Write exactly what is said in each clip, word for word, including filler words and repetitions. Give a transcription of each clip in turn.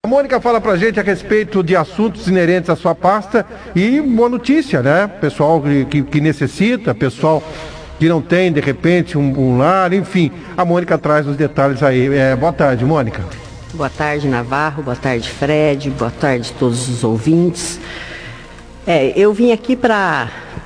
Mônica fala pra gente a respeito de assuntos inerentes à sua pasta e boa notícia, né? Pessoal que, que necessita, pessoal que não tem, de repente, um, um lar, enfim. A Mônica traz os detalhes aí. É, boa tarde, Mônica. Boa tarde, Navarro. Boa tarde, Fred. Boa tarde a todos os ouvintes. É, eu vim aqui para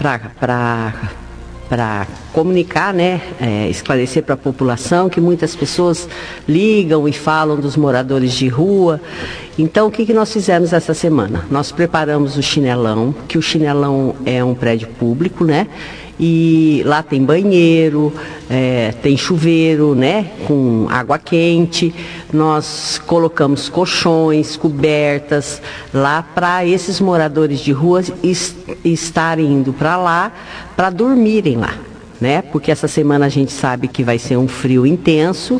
para comunicar, né, é, esclarecer para a população que muitas pessoas ligam e falam dos moradores de rua. Então, o que, que nós fizemos essa semana? Nós preparamos o Chinelão, que o Chinelão é um prédio público, né? E lá tem banheiro, é, tem chuveiro, né, com água quente. Nós colocamos colchões, cobertas lá para esses moradores de rua est- estarem indo para lá para dormirem lá, né? Porque essa semana a gente sabe que vai ser um frio intenso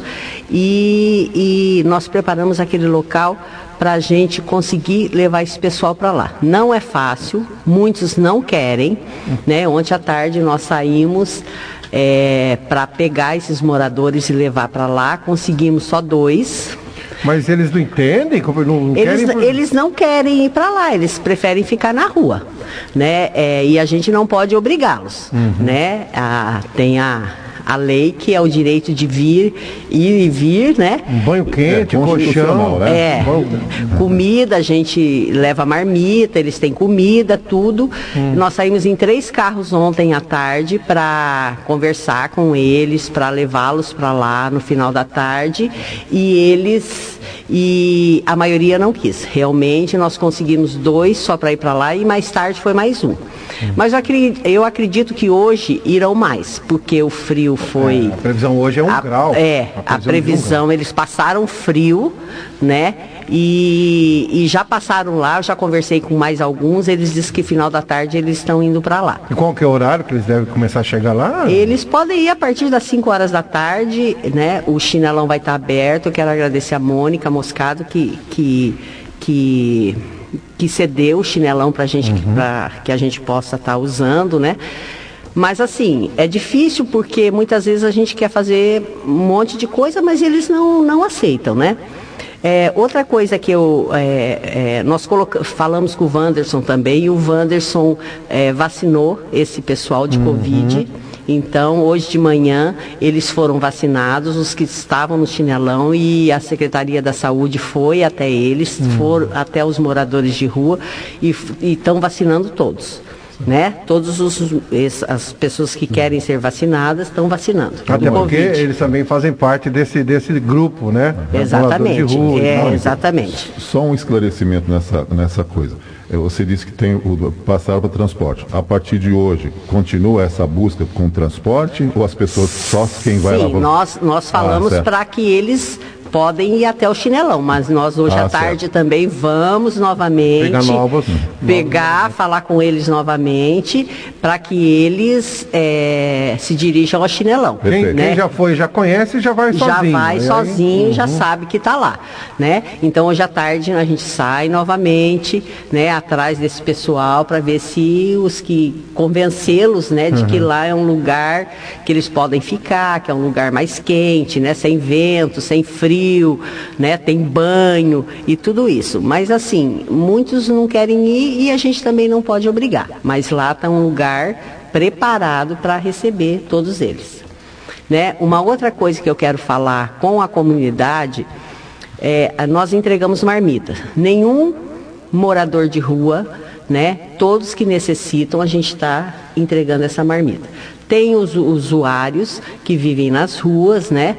e, e nós preparamos aquele local para a gente conseguir levar esse pessoal para lá. Não é fácil, muitos não querem, né? Ontem à tarde nós saímos é, para pegar esses moradores e levar para lá, conseguimos só dois. Mas eles não entendem? Não, não eles, querem... eles não querem ir para lá, eles preferem ficar na rua, né? É, e a gente não pode obrigá-los, uhum. né? A, tem a... a lei que é o direito de vir, ir e vir, né? Um banho quente, é, colchão, né? É, comida, a gente leva marmita, eles têm comida, tudo. Hum. Nós saímos em três carros ontem à tarde para conversar com eles, para levá-los para lá no final da tarde. E eles, e a maioria não quis. Realmente, nós conseguimos dois só para ir para lá e mais tarde foi mais um. Hum. Mas eu acredito, eu acredito que hoje irão mais, porque o frio foi... É, a previsão hoje é um a, grau. É, a previsão, a previsão um eles passaram frio, né? E, e já passaram lá, eu já conversei com mais alguns, eles dizem que final da tarde eles estão indo para lá. E qual que é o horário que eles devem começar a chegar lá? Eles podem ir a partir das cinco horas da tarde, né? O Chinelão vai estar aberto. Eu quero agradecer a Mônica Moscado que... que, que que cedeu o Chinelão para gente, uhum. para que a gente possa estar tá usando, né? Mas assim, é difícil porque muitas vezes a gente quer fazer um monte de coisa, mas eles não, não aceitam, né? É, outra coisa que eu, é, é, nós coloca, falamos com o Wanderson também, e o Wanderson é, vacinou esse pessoal de uhum. Covid. Então, hoje de manhã, eles foram vacinados, os que estavam no Chinelão, e a Secretaria da Saúde foi até eles, uhum. foram até os moradores de rua e estão vacinando todos. Né? Todas as pessoas que querem ser vacinadas estão vacinando. Até porque eles também fazem parte desse, desse grupo, né? Exatamente. De rua, é, então, exatamente. Só um esclarecimento nessa, nessa coisa. Você disse que tem o passar para transporte. A partir de hoje, continua essa busca com transporte ou as pessoas só quem vai lá? Sim, nós, nós falamos ah, para que eles podem ir até o Chinelão, mas nós hoje ah, à tarde certo. também vamos novamente pegar, novos, pegar novos. falar com eles novamente, para que eles é, se dirijam ao Chinelão. Quem, né? quem já foi, já conhece, já vai já sozinho. Já vai sozinho, uhum. já sabe que está lá, né? Então hoje à tarde a gente sai novamente, né, atrás desse pessoal para ver se os que convencê-los, né, de uhum. que lá é um lugar que eles podem ficar, que é um lugar mais quente, né, sem vento, sem frio. Né, tem banho e tudo isso, mas assim, muitos não querem ir e a gente também não pode obrigar, mas lá está um lugar preparado para receber todos eles, né? Uma outra coisa que eu quero falar com a comunidade é, nós entregamos marmita, nenhum morador de rua, né, todos que necessitam, a gente está entregando essa marmita. Tem os usuários que vivem nas ruas, né,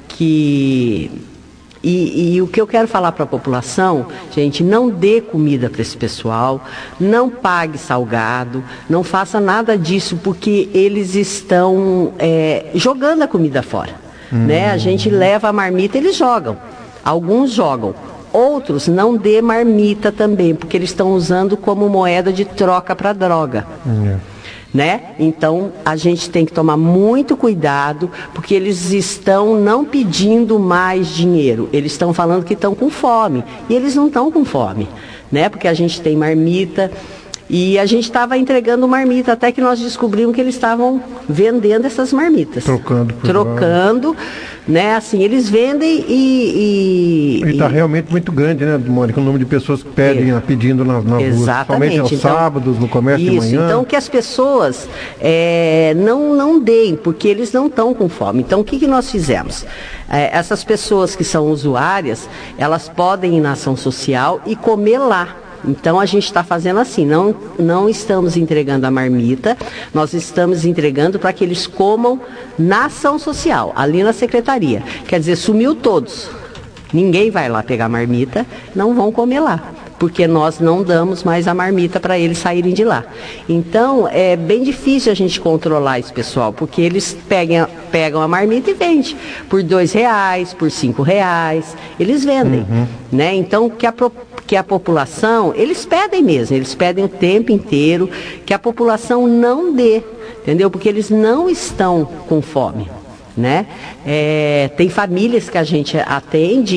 que... E, e o que eu quero falar para a população, gente, não dê comida para esse pessoal, não pague salgado, não faça nada disso, porque eles estão é, jogando a comida fora. Hum. Né? A gente leva a marmita, eles jogam. Alguns jogam. Outros não dê marmita também, porque eles estão usando como moeda de troca para droga. Hum. Né? Então a gente tem que tomar muito cuidado, porque eles estão não pedindo mais dinheiro, eles estão falando que estão com fome, e eles não estão com fome, né? Porque a gente tem marmita E a gente estava entregando marmita, até que nós descobrimos que eles estavam vendendo essas marmitas. Trocando. Por Trocando, né? Assim, eles vendem e... E está realmente muito grande, né, Mônica? O número de pessoas que pedem, é. pedindo na, na rua. Exatamente. Somente aos então, sábados, no comércio isso, de manhã. Então, que as pessoas é, não, não deem, porque eles não estão com fome. Então, o que, que nós fizemos? É, essas pessoas que são usuárias, elas podem ir na ação social e comer lá. Então, a gente está fazendo assim, não, não estamos entregando a marmita, nós estamos entregando para que eles comam na ação social, ali na secretaria. Quer dizer, sumiu todos. Ninguém vai lá pegar marmita, não vão comer lá, porque nós não damos mais a marmita para eles saírem de lá. Então, é bem difícil a gente controlar esse pessoal, porque eles pegam, pegam a marmita e vendem por dois reais, por cinco reais, eles vendem, uhum. né? Então, que a, que a população, eles pedem mesmo, eles pedem o tempo inteiro, que a população não dê, entendeu? Porque eles não estão com fome. Né? É, tem famílias que a gente atende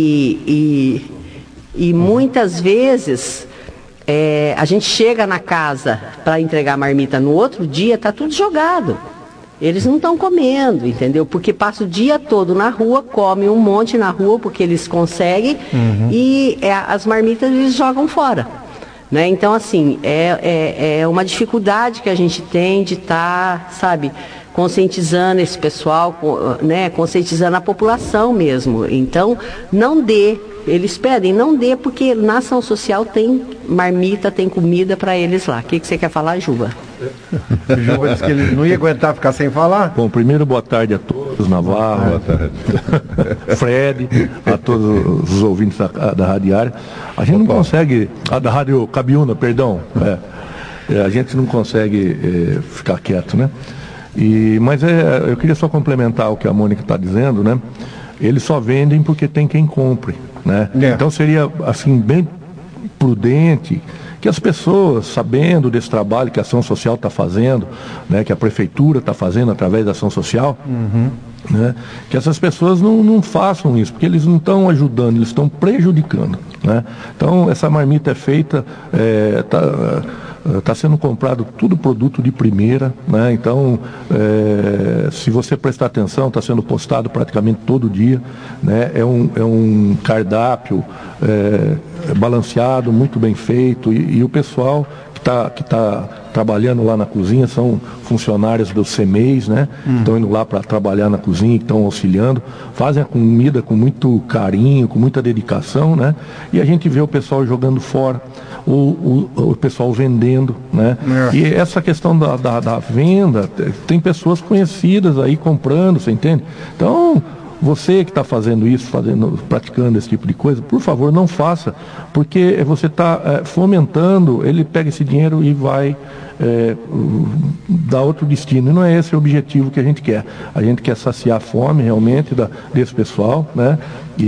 e, e, e muitas vezes é, a gente chega na casa para entregar a marmita no outro dia, está tudo jogado. Eles não estão comendo, entendeu? Porque passa o dia todo na rua, comem um monte na rua porque eles conseguem uhum. e é, as marmitas eles jogam fora. Né? Então, assim, é, é, é uma dificuldade que a gente tem de estar, tá, sabe, conscientizando esse pessoal, né, conscientizando a população mesmo. Então, não dê, eles pedem, não dê, porque na ação social tem marmita, tem comida para eles lá. O que, que você quer falar, Juba? Juba disse que ele não ia aguentar ficar sem falar. Bom, primeiro, boa tarde a todos, Navarro, boa tarde. Fred, a todos os ouvintes da, da Rádio Área. A gente Opa. não consegue, a da Rádio Cabiúna, perdão, é, a gente não consegue é, ficar quieto, né? E, mas é, eu queria só complementar o que a Mônica está dizendo, né? Eles só vendem porque tem quem compre, né? É. Então seria, assim, bem prudente que as pessoas, sabendo desse trabalho que a ação social está fazendo, né, que a prefeitura está fazendo através da ação social, uhum. né, que essas pessoas não, não façam isso, porque eles não estão ajudando, eles estão prejudicando, né? Então essa marmita é feita, está é, tá sendo comprado tudo produto de primeira, né? Então é, se você prestar atenção, está sendo postado praticamente todo dia, né? É um, é um cardápio é, balanceado, muito bem feito, e, e o pessoal que está que tá trabalhando lá na cozinha são funcionários do CEMEIS, né? Hum. Estão indo lá para trabalhar na cozinha, estão auxiliando, fazem a comida com muito carinho, com muita dedicação, né? E a gente vê o pessoal jogando fora, o, o, o pessoal vendendo, né? É. E essa questão da, da, da venda, tem pessoas conhecidas aí comprando, você entende? Então, você que está fazendo isso, fazendo, praticando esse tipo de coisa, por favor, não faça, porque você está é, fomentando, ele pega esse dinheiro e vai é, dar outro destino. E não é esse o objetivo que a gente quer. A gente quer saciar a fome realmente da, desse pessoal, né? E,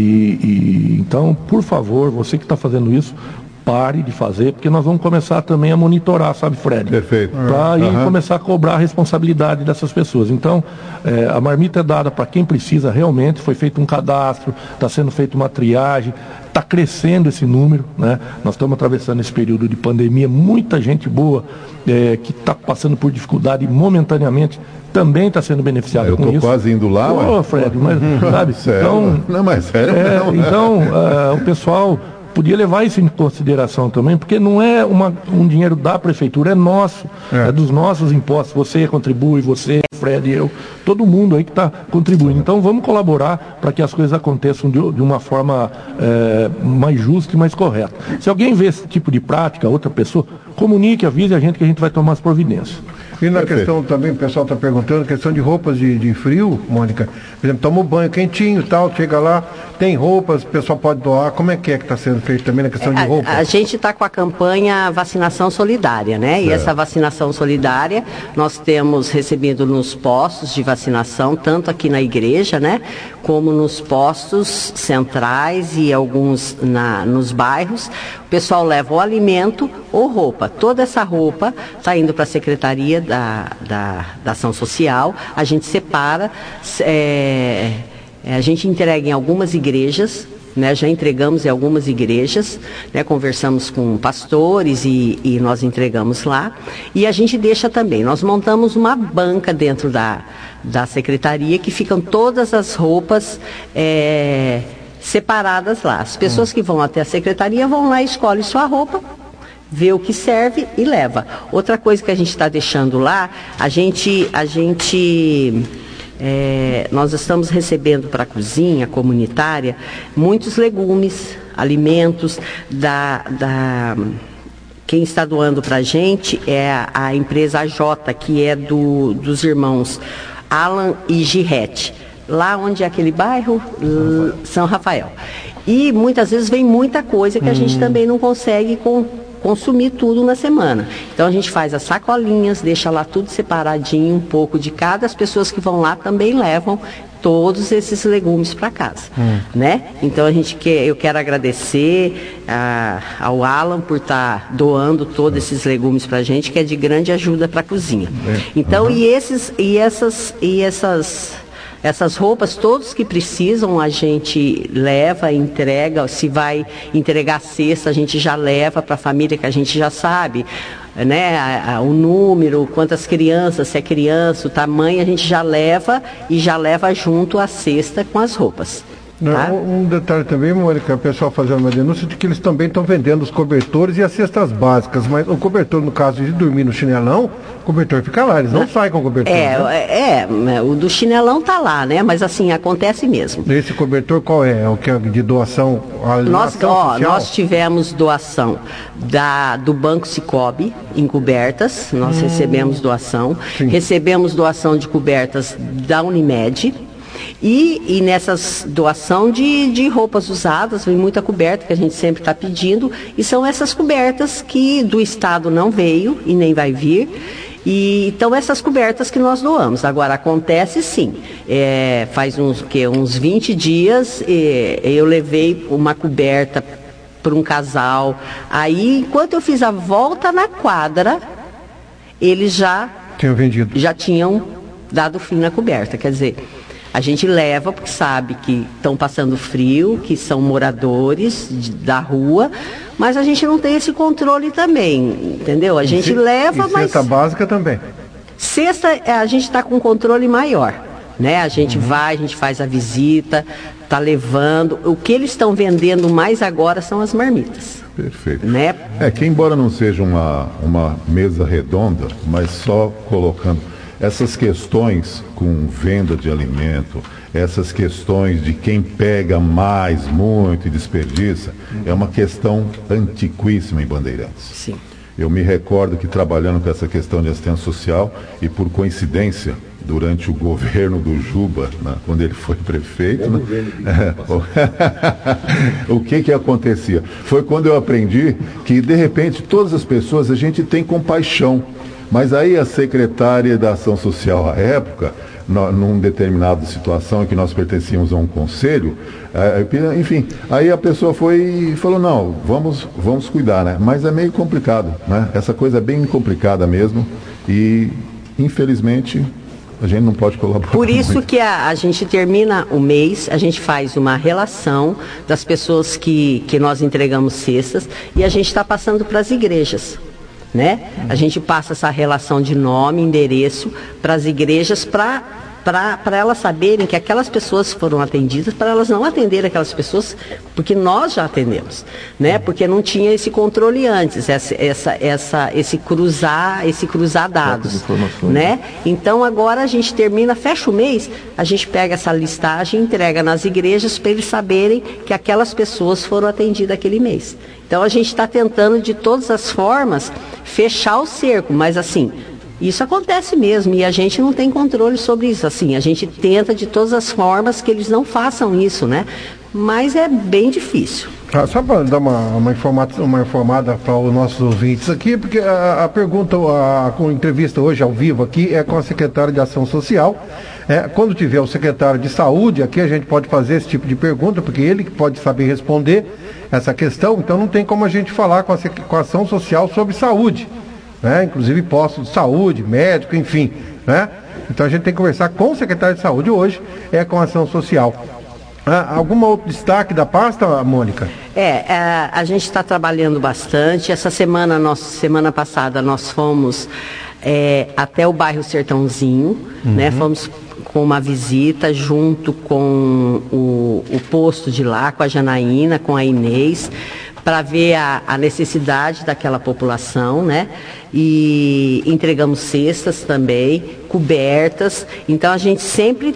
e, então, por favor, você que está fazendo isso, pare de fazer, porque nós vamos começar também a monitorar, sabe, Fred? Perfeito. Para aí uhum. começar a cobrar a responsabilidade dessas pessoas. Então, é, a marmita é dada para quem precisa realmente, foi feito um cadastro, está sendo feita uma triagem, está crescendo esse número, né? Nós estamos atravessando esse período de pandemia, muita gente boa é, que está passando por dificuldade momentaneamente também está sendo beneficiado eu com isso. Eu estou quase indo lá, Ô, Fred, mas, sabe? Sério? Então, não, mas sério, é, não. Então, uh, o pessoal podia levar isso em consideração também, porque não é uma, um dinheiro da prefeitura, é nosso, é. é dos nossos impostos. Você contribui, você, Fred, eu, todo mundo aí que está contribuindo. Então vamos colaborar para que as coisas aconteçam de, de uma forma é, mais justa e mais correta. Se alguém vê esse tipo de prática, outra pessoa, comunique, avise a gente que a gente vai tomar as providências. E na Perfeito. questão também, o pessoal está perguntando, questão de roupas de, de frio, Mônica, por exemplo, toma um banho quentinho e tal, chega lá, tem roupas, o pessoal pode doar, como é que é que está sendo feito também na questão de roupas? A, a gente está com a campanha Vacinação Solidária, né? E é. essa vacinação solidária, nós temos recebido nos postos de vacinação, tanto aqui na igreja, né? Como nos postos centrais e alguns na, nos bairros. O pessoal leva o alimento ou roupa. Toda essa roupa está indo para a Secretaria da, da, da Ação Social. A gente separa, é, a gente entrega em algumas igrejas, né? Já entregamos em algumas igrejas, né? Conversamos com pastores e, e nós entregamos lá. E a gente deixa também, nós montamos uma banca dentro da, da secretaria que ficam todas as roupas é, separadas lá. As pessoas que vão até a secretaria vão lá e escolhem sua roupa, vê o que serve e leva. Outra coisa que a gente está deixando lá, a gente, a gente é, nós estamos recebendo para a cozinha comunitária muitos legumes, alimentos da, da quem está doando para a gente é a, a empresa A J, que é do, dos irmãos Alan e Girete, lá onde é aquele bairro? L- São Rafael. E muitas vezes vem muita coisa que a hum. gente também não consegue com, consumir tudo na semana. Então a gente faz as sacolinhas, deixa lá tudo separadinho, um pouco de cada. As pessoas que vão lá também levam todos esses legumes para casa, hum. né? Então a gente quer, eu quero agradecer a, ao Alan por estar tá doando todos esses legumes para a gente, que é de grande ajuda para a cozinha. É. Então uhum. e esses e essas e essas Essas roupas, todos que precisam, a gente leva, entrega. Se vai entregar cesta, a gente já leva para a família, que a gente já sabe, né, a, a, o número, quantas crianças, se é criança, o tamanho, a gente já leva e já leva junto a cesta com as roupas. Tá? Um detalhe também, Mônica, o pessoal fazendo uma denúncia de que eles também estão vendendo os cobertores e as cestas básicas, mas o cobertor, no caso de dormir no chinelão, o cobertor fica lá, eles não, não saem com o cobertor. É, né? é, o do chinelão tá lá, né? Mas assim, acontece mesmo. Esse cobertor qual é? É o que é de doação? Nós, ó, nós tivemos doação da, do Banco Cicobi em cobertas, nós hum, recebemos doação, sim. recebemos doação de cobertas da Unimed. E, e nessas doação de, de roupas usadas, vem muita coberta que a gente sempre está pedindo, e são essas cobertas que do Estado não veio e nem vai vir. E, então essas cobertas que nós doamos. Agora acontece sim, é, faz uns, que, uns vinte dias é, eu levei uma coberta para um casal, aí enquanto eu fiz a volta na quadra, eles já tinham vendido, já tinham dado fim na coberta, quer dizer... A gente leva porque sabe que estão passando frio, que são moradores de, da rua, mas a gente não tem esse controle também, entendeu? A e gente se, leva, e mas... Cesta básica também. Cesta, a gente está com controle maior, né? A gente uhum. vai, a gente faz a visita, está levando. O que eles estão vendendo mais agora são as marmitas. Perfeito. Né? É que embora não seja uma, uma mesa redonda, mas só colocando... Essas questões com venda de alimento, essas questões de quem pega mais, muito e desperdiça, é uma questão antiquíssima em Bandeirantes. Sim. Eu me recordo que trabalhando com essa questão de assistência social, e por coincidência, durante o governo do Juba, né, quando ele foi prefeito, né, é, o que que acontecia? Foi quando eu aprendi que, de repente, todas as pessoas, a gente tem compaixão. Mas aí a secretária da Ação Social, à época, no, numa determinada situação em que nós pertencíamos a um conselho, é, enfim, aí a pessoa foi e falou, não, vamos, vamos cuidar, né? Mas é meio complicado, né? Essa coisa é bem complicada mesmo e, infelizmente, a gente não pode colaborar. Por isso muito. que a, a gente termina o mês, a gente faz uma relação das pessoas que, que nós entregamos cestas e a gente está passando para as igrejas. Né? A gente passa essa relação de nome, endereço para as igrejas para para elas saberem que aquelas pessoas foram atendidas, para elas não atenderem aquelas pessoas, porque nós já atendemos, né? Porque não tinha esse controle antes, essa, essa, essa, esse cruzar, esse cruzar dados, né? Então agora a gente termina, fecha o mês, a gente pega essa listagem e entrega nas igrejas para eles saberem que aquelas pessoas foram atendidas aquele mês. Então a gente está tentando de todas as formas fechar o cerco, mas assim, isso acontece mesmo e a gente não tem controle sobre isso. Assim, a gente tenta de todas as formas que eles não façam isso, né? Mas é bem difícil. Ah, só para dar uma, uma, informada, uma informada para os nossos ouvintes aqui, porque a, a pergunta, a, a entrevista hoje ao vivo aqui é com a secretária de Ação Social. É, quando tiver o secretário de Saúde, aqui a gente pode fazer esse tipo de pergunta, porque ele pode saber responder essa questão, então não tem como a gente falar com a, com a Ação Social sobre saúde, né? Inclusive postos de saúde, médico, enfim, né? Então a gente tem que conversar com o secretário de Saúde hoje, é com a Ação Social. Ah, algum outro destaque da pasta, Mônica? É, a, a gente está trabalhando bastante. Essa semana, nós, semana passada, nós fomos é, até o bairro Sertãozinho, uhum. né? Fomos com uma visita junto com o, o posto de lá, com a Janaína, com a Inês, para ver a, a necessidade daquela população, né? E entregamos cestas também, cobertas. Então a gente sempre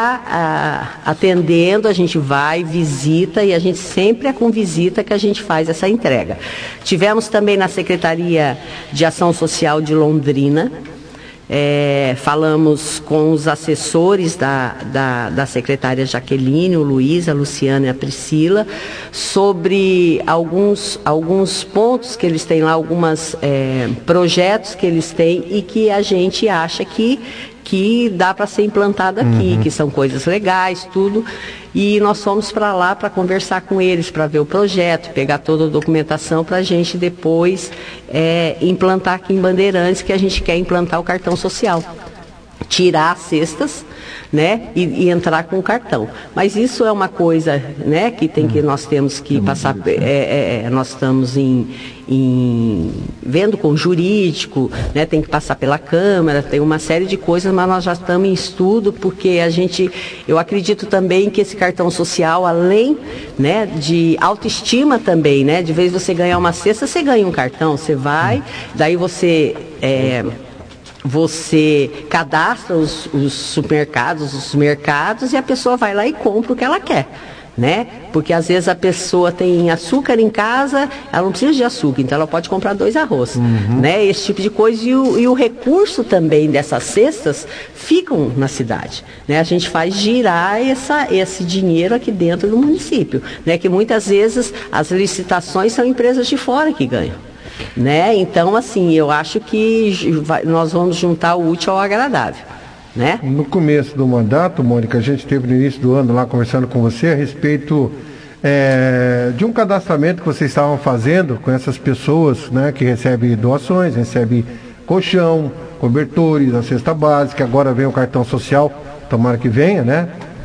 está atendendo, a gente vai, visita, e a gente sempre é com visita que a gente faz essa entrega. Tivemos também na Secretaria de Ação Social de Londrina. É, falamos com os assessores da, da, da secretária Jaqueline, o Luiz, a Luciana e a Priscila, sobre alguns, alguns pontos que eles têm lá, alguns é, projetos que eles têm e que a gente acha que, que dá para ser implantado aqui, uhum. que são coisas legais, tudo. E nós fomos para lá para conversar com eles, para ver o projeto, pegar toda a documentação para a gente depois é, implantar aqui em Bandeirantes, que a gente quer implantar o cartão social. Tirar as cestas, né, e, e entrar com o cartão. Mas isso é uma coisa, né, que tem que nós temos que passar, é, é, nós estamos em, em vendo com o jurídico, né, tem que passar pela Câmara, tem uma série de coisas, mas nós já estamos em estudo, porque a gente, eu acredito também que esse cartão social, além, né, de autoestima também, né, de vez você ganhar uma cesta, você ganha um cartão, você vai, daí você é, você cadastra os, os supermercados, os mercados, e a pessoa vai lá e compra o que ela quer, né? Porque às vezes a pessoa tem açúcar em casa, ela não precisa de açúcar, então ela pode comprar dois arroz, uhum. né? Esse tipo de coisa, e o, e o recurso também dessas cestas ficam na cidade, né? A gente faz girar essa, esse dinheiro aqui dentro do município, né? Que muitas vezes as licitações são empresas de fora que ganham. Né? Então, assim, eu acho que vai, nós vamos juntar o útil ao agradável, né? No começo do mandato, Mônica, a gente teve no início do ano lá conversando com você a respeito é, de um cadastramento que vocês estavam fazendo com essas pessoas, né, que recebem doações, recebem colchão, cobertores, a cesta básica, agora vem o cartão social, tomara que venha, né?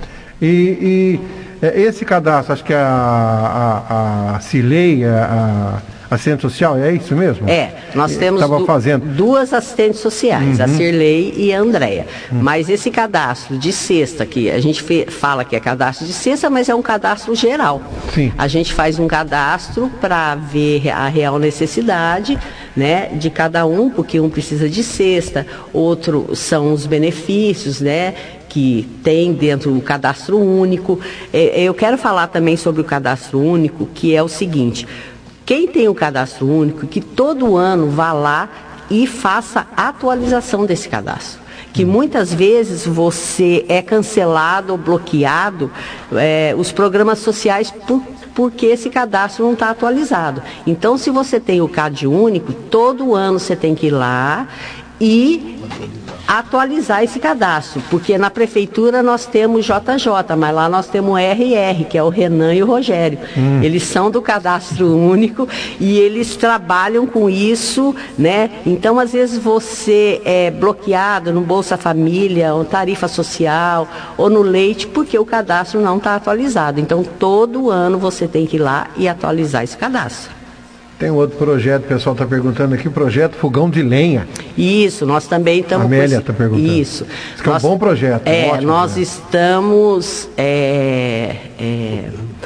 E, e é, esse cadastro, acho que a, a, a Cilei, a, a assistente social, é isso mesmo? É, nós temos du fazendo. duas assistentes sociais, uhum. a Cirlei e a Andréia. Uhum. Mas esse cadastro de cesta, que a gente fala que é cadastro de cesta, mas é um cadastro geral. Sim. A gente faz um cadastro para ver a real necessidade, né, de cada um, porque um precisa de cesta, outro são os benefícios, né, que tem dentro do cadastro único. Eu quero falar também sobre o cadastro único, que é o seguinte: quem tem o cadastro único, que todo ano vá lá e faça atualização desse cadastro. Que muitas vezes você é cancelado ou bloqueado é, os programas sociais por, porque esse cadastro não está atualizado. Então, se você tem o C A D único, todo ano você tem que ir lá e atualizar esse cadastro, porque na prefeitura nós temos J J, mas lá nós temos o R R, que é o Renan e o Rogério. Hum. Eles são do cadastro único e eles trabalham com isso, né? Então, às vezes você é bloqueado no Bolsa Família, ou tarifa social, ou no leite, porque o cadastro não está atualizado. Então, todo ano você tem que ir lá e atualizar esse cadastro. Tem outro projeto, o pessoal está perguntando aqui, projeto Fogão de Lenha. Isso, nós também estamos... Amélia está perguntando. Isso. Isso que é um bom projeto. É, um nós projeto. estamos... É, é,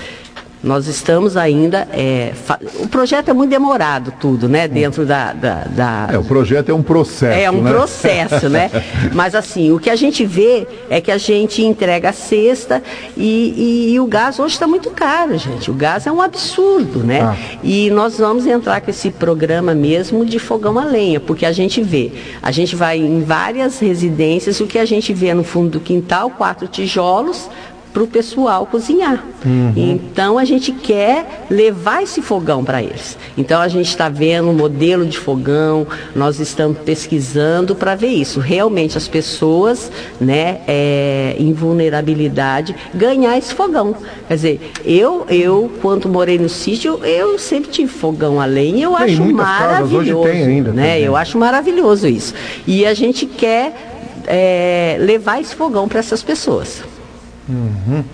nós estamos ainda... É, o projeto é muito demorado, tudo, né? Dentro da, da, da... É, o projeto é um processo, É um né? processo, né? Mas assim, o que a gente vê é que a gente entrega a cesta e, e, e o gás hoje está muito caro, gente. O gás é um absurdo, né? Ah. E nós vamos entrar com esse programa mesmo de fogão a lenha, porque a gente vê, a gente vai em várias residências, o que a gente vê no fundo do quintal, quatro tijolos, para o pessoal cozinhar. Uhum. Então a gente quer levar esse fogão para eles. Então a gente está vendo um modelo de fogão, nós estamos pesquisando para ver isso. Realmente as pessoas, né, é, em vulnerabilidade, ganhar esse fogão. Quer dizer, eu, eu quando morei no sítio, eu sempre tive fogão a lenha, eu tem, acho maravilhoso. Hoje tem ainda. Né? Também. Eu acho maravilhoso isso. E a gente quer é, levar esse fogão para essas pessoas. Uhum.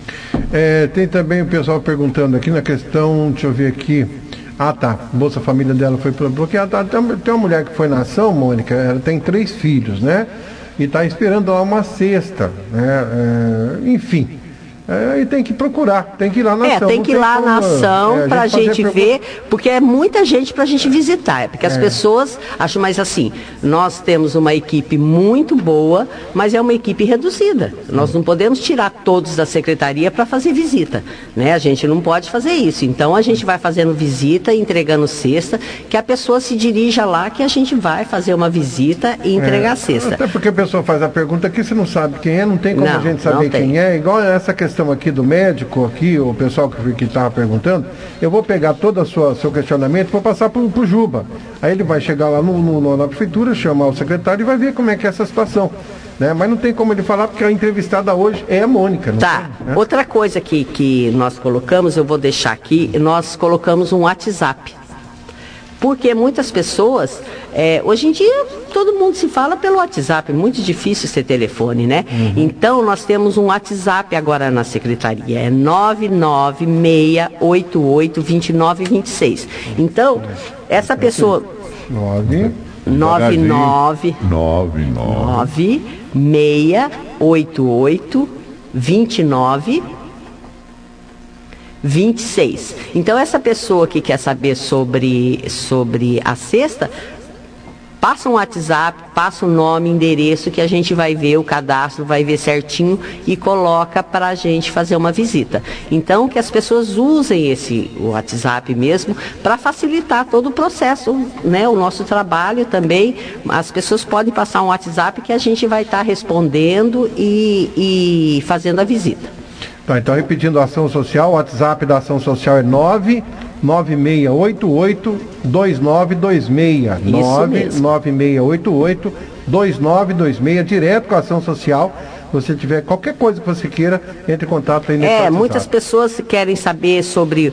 É, tem também o pessoal perguntando aqui na questão, deixa eu ver aqui. Ah, tá. Bolsa Família dela foi bloqueada. Tem uma mulher que foi na ação, Mônica, ela tem três filhos, né? E está esperando lá uma cesta, né? É, enfim. É, e tem que procurar, tem que ir lá na é, ação. É, tem que ir lá como, na ação é, para a gente, gente ver, porque é muita gente para a gente visitar, é porque as é. pessoas acham mais assim, nós temos uma equipe muito boa, mas é uma equipe reduzida. Nós não podemos tirar todos da secretaria para fazer visita, né? A gente não pode fazer isso. Então a gente vai fazendo visita, entregando cesta, que a pessoa se dirija lá, que a gente vai fazer uma visita e entregar é. a cesta. Até porque a pessoa faz a pergunta aqui, você não sabe quem é, não tem como não, a gente saber quem é, igual essa questão aqui do médico, aqui, o pessoal que estava perguntando, eu vou pegar todo o seu questionamento e vou passar para o Juba. Aí ele vai chegar lá no, no, na prefeitura, chamar o secretário e vai ver como é que é essa situação. Né? Mas não tem como ele falar, porque a entrevistada hoje é a Mônica. Não tá. tem, né? Outra coisa que, que nós colocamos, eu vou deixar aqui, nós colocamos um WhatsApp. Porque muitas pessoas, é, hoje em dia, todo mundo se fala pelo WhatsApp, é muito difícil ser telefone, né? Uhum. Então, nós temos um WhatsApp agora na secretaria, é nove nove seis oito oito, dois nove dois seis. Então, essa pessoa... nove nove nove nove seis oito oito, dois nove vinte e seis. Então essa pessoa que quer saber sobre, sobre a cesta, passa um WhatsApp, passa o nome, endereço, que a gente vai ver o cadastro, vai ver certinho e coloca para a gente fazer uma visita. Então que as pessoas usem esse WhatsApp mesmo para facilitar todo o processo, né? O nosso trabalho também, as pessoas podem passar um WhatsApp que a gente vai estar tá respondendo e, e fazendo a visita. Tá, então repetindo a ação social, o WhatsApp da ação social é nove nove seis oito oito, dois nove dois seis. nove nove seis oito oito, dois nove dois seis, direto com a ação social. Se você tiver qualquer coisa que você queira, entre em contato aí nesse É, WhatsApp. Muitas pessoas querem saber sobre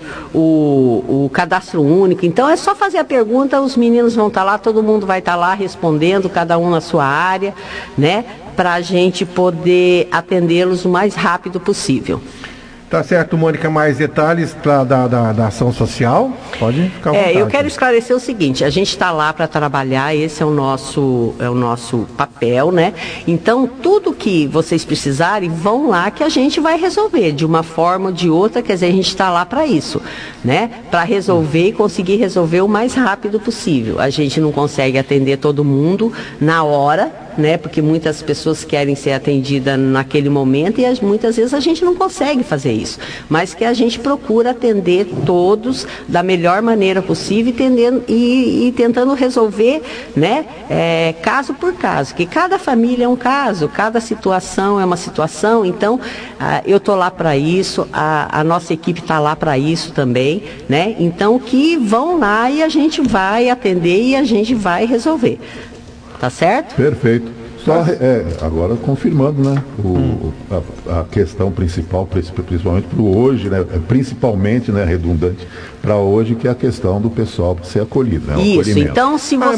o, o cadastro único, então é só fazer a pergunta, os meninos vão estar lá, todo mundo vai estar lá respondendo, cada um na sua área, né? Para a gente poder atendê-los o mais rápido possível. Tá certo, Mônica, mais detalhes pra, da, da, da ação social? Pode ficar à vontade. É, eu quero esclarecer o seguinte, a gente está lá para trabalhar, esse é o nosso, é o nosso papel, né? Então, tudo que vocês precisarem, vão lá que a gente vai resolver, de uma forma ou de outra, quer dizer, a gente está lá para isso, né? Para resolver e conseguir resolver o mais rápido possível. A gente não consegue atender todo mundo na hora, né? Porque muitas pessoas querem ser atendidas naquele momento e as, muitas vezes a gente não consegue fazer isso, mas que a gente procura atender todos da melhor maneira possível e, e, e tentando resolver, né? É, caso por caso, que cada família é um caso, cada situação é uma situação, então ah, eu estou lá para isso, a, a nossa equipe está lá para isso também, né? Então que vão lá e a gente vai atender e a gente vai resolver. Tá certo? Perfeito. Só, é, agora confirmando, né, o, hum. a, a questão principal, principalmente para o hoje, né, principalmente, né, redundante, para hoje, que é a questão do pessoal ser acolhido. Né, Isso, acolhimento. Então se você...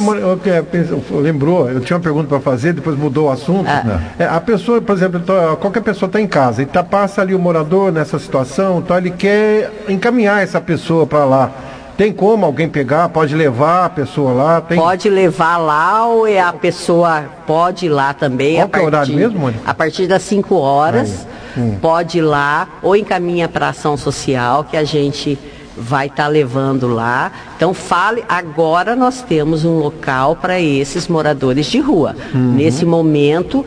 Ah, lembrou, eu tinha uma pergunta para fazer, depois mudou o assunto. Ah. É, a pessoa, por exemplo, qualquer pessoa está em casa e tá, passa ali o morador nessa situação, então ele quer encaminhar essa pessoa para lá. Tem como alguém pegar, pode levar a pessoa lá? Tem... Pode levar lá ou a pessoa pode ir lá também. Qual que é o horário mesmo, Mônica? A partir das cinco horas, hum. pode ir lá ou encaminha para a ação social que a gente vai estar tá levando lá. Então fale, agora nós temos um local para esses moradores de rua. Uhum. Nesse momento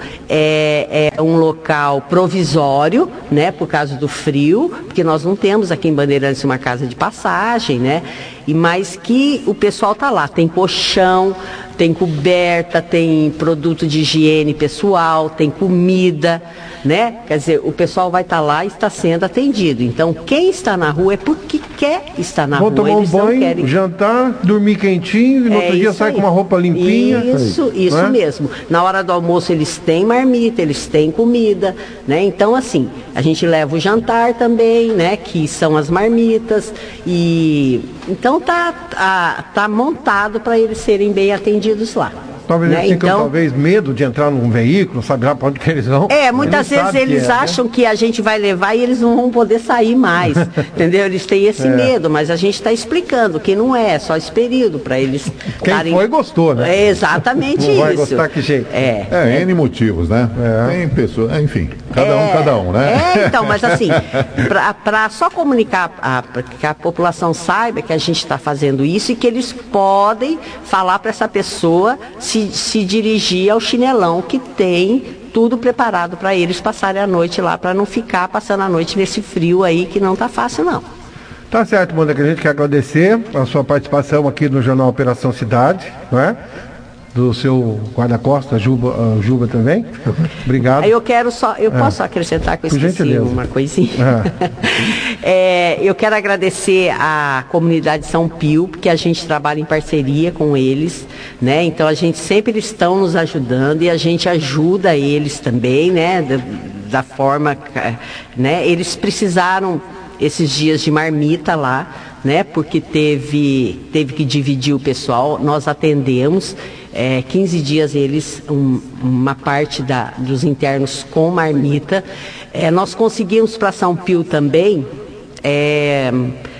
é, é um local provisório, né, por causa do frio, porque nós não temos aqui em Bandeirantes uma casa de passagem, né? E mas que o pessoal tá lá, tem colchão, tem coberta, tem produto de higiene pessoal, tem comida, né? Quer dizer, o pessoal vai estar tá lá e está sendo atendido. Então, quem está na rua é porque quer estar na Vou rua. Vou tomar um eles banho, não querem... jantar, dormir quentinho e no é outro dia sai aí. Com uma roupa limpinha. Isso, isso é? mesmo. Na hora do almoço eles têm marmita, eles têm comida, né? Então, assim, a gente leva o jantar também, né? Que são as marmitas e... Então, tá, tá, tá montado para eles serem bem atendidos lá. Talvez né? eles ficam, Então, talvez, medo de entrar num veículo, sabe lá para onde que eles vão. É, muitas Eles vezes sabem eles que é, acham né? que a gente vai levar e eles não vão poder sair mais, entendeu? Eles têm esse É. medo, mas a gente está explicando que não é, só esse período para eles Quem tarem... foi gostou, né? É exatamente Não isso. vai gostar que jeito. É. É, N motivos, né? É. Tem pessoas, é, enfim, cada É, um, cada um, né? É, então, mas assim, para só comunicar, a, pra que a população saiba que a gente está fazendo isso e que eles podem falar para essa pessoa se, se dirigir ao chinelão que tem tudo preparado para eles passarem a noite lá, para não ficar passando a noite nesse frio aí que não tá fácil não. Tá certo, Mônica, a gente quer agradecer a sua participação aqui no Jornal Operação Cidade, não é? Do seu guarda-costas, Juba, uh, Juba também. Obrigado. Aí eu quero só, eu Ah. posso acrescentar que eu Por esqueci gentileza. uma coisinha? Ah. É, eu quero agradecer à comunidade São Pio, porque a gente trabalha em parceria com eles, né? Então a gente sempre eles estão nos ajudando e a gente ajuda eles também, né? Da, da forma, né? Eles precisaram esses dias de marmita lá, né? Porque teve, teve que dividir o pessoal, nós atendemos. É, quinze dias eles, um, uma parte da, dos internos com marmita. É, nós conseguimos para São Pio também é,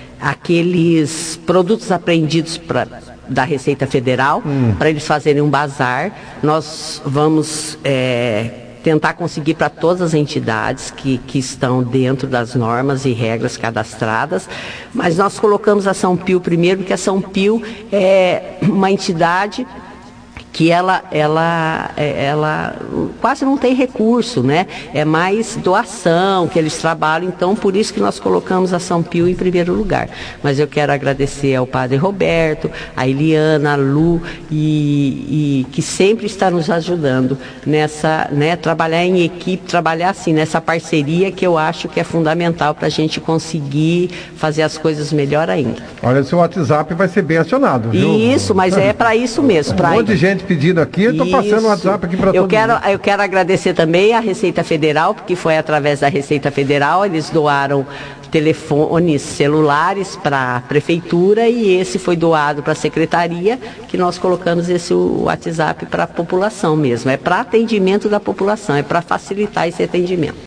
aqueles produtos apreendidos pra, da Receita Federal, hum. para eles fazerem um bazar. Nós vamos é, tentar conseguir para todas as entidades que, que estão dentro das normas e regras cadastradas, mas nós colocamos a São Pio primeiro, porque a São Pio é uma entidade que ela, ela, ela quase não tem recurso, né? É mais doação que eles trabalham, então por isso que nós colocamos a São Pio em primeiro lugar. Mas eu quero agradecer ao Padre Roberto, a Eliana, a Lu, e, e que sempre está nos ajudando nessa, né? Trabalhar em equipe, trabalhar assim, nessa parceria que eu acho que é fundamental para a gente conseguir fazer as coisas melhor ainda. Olha, seu WhatsApp vai ser bem acionado, viu? Isso, mas é para isso mesmo. Um monte de gente pedindo aqui, eu estou passando o WhatsApp aqui para todo quero, mundo. Eu quero agradecer também à Receita Federal, porque foi através da Receita Federal, eles doaram telefones celulares para a prefeitura e esse foi doado para a secretaria, que nós colocamos esse WhatsApp para a população mesmo. É para atendimento da população, é para facilitar esse atendimento.